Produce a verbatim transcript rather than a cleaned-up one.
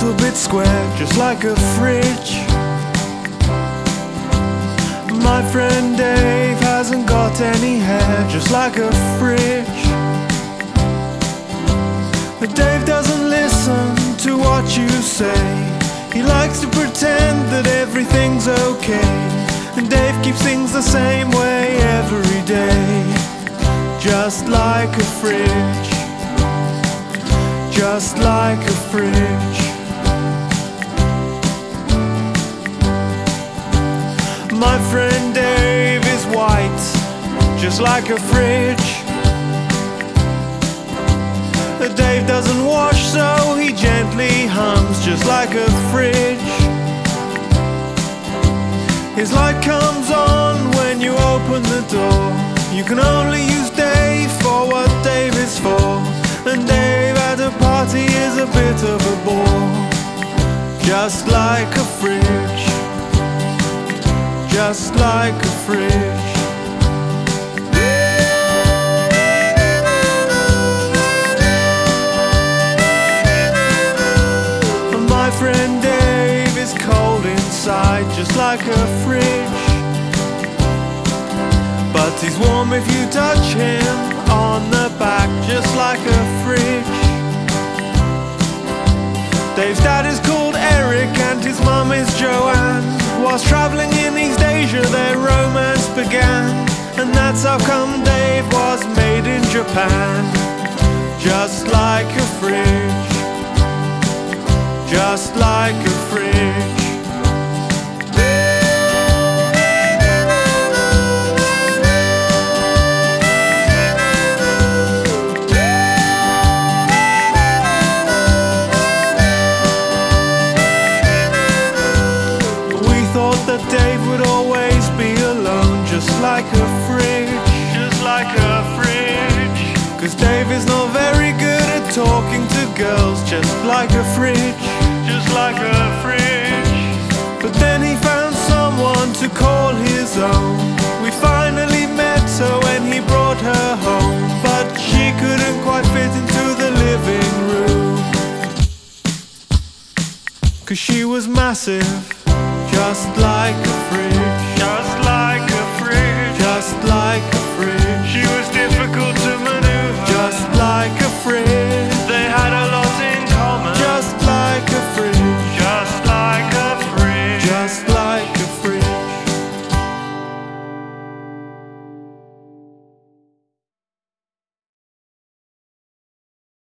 little bit square, just like a fridge. My friend Dave hasn't got any hair, just like a fridge. But Dave doesn't listen to what you say. He likes to pretend that everything's okay, and Dave keeps things the same way every day, just like a fridge, just like a fridge. My friend Dave is white, just like a fridge. Dave doesn't wash, so he gently hums, just like a fridge. His light comes on when you open the door. You can only use Dave for what Dave is for, and Dave at a party is a bit of a bore, just like a fridge, just like a fridge. My friend Dave is cold inside, just like a fridge, but he's warm if you touch him on the back, just like a fridge. Dave's dad is called Eric and his mum is Joanne. Whilst travelling in East Asia their romance began, and that's how come Dave was made in Japan, just like a fridge, just like a fridge. We thought that Dave would always be alone, just like a fridge, just like a fridge. 'Cause Dave is not very good at talking to girls, just like a fridge, just like a fridge. But then he found someone to call his own. We finally met her when he brought her home, but she couldn't quite fit into the living room, 'cause she was massive, just like a fridge.